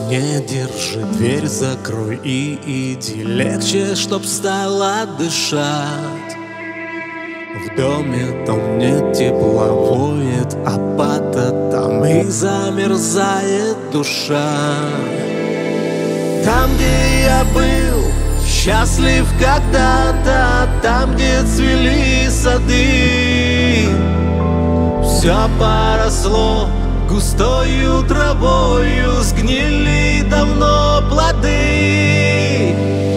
Не держи, дверь закрой и иди. Легче, чтоб стало дышать. В доме там нет тепла, воет апата, там и замерзает душа. Там, где я был счастлив когда-то, там, где цвели сады, все поросло густою травою, сгнили давно плоды.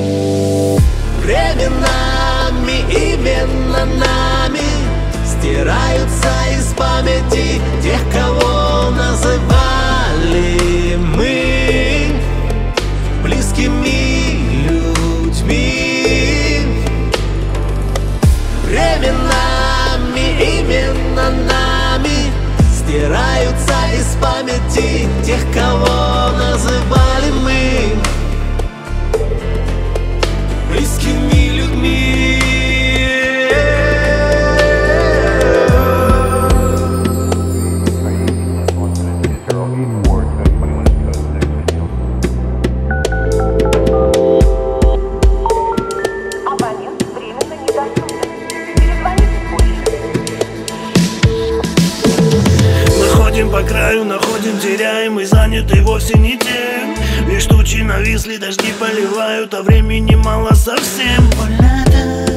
Временами, именно нами стираются из памяти тех, кого называли мы близкими людьми. Временами, именно нами стираются из памяти тех, кого называли мы близкими людьми. Абонент временно недоступен. Перезвоните позже. Ходим по краю, находим, теряем, и заняты вовсе не тем. Лишь тучи нависли, дожди поливают, а времени мало совсем. Больно так.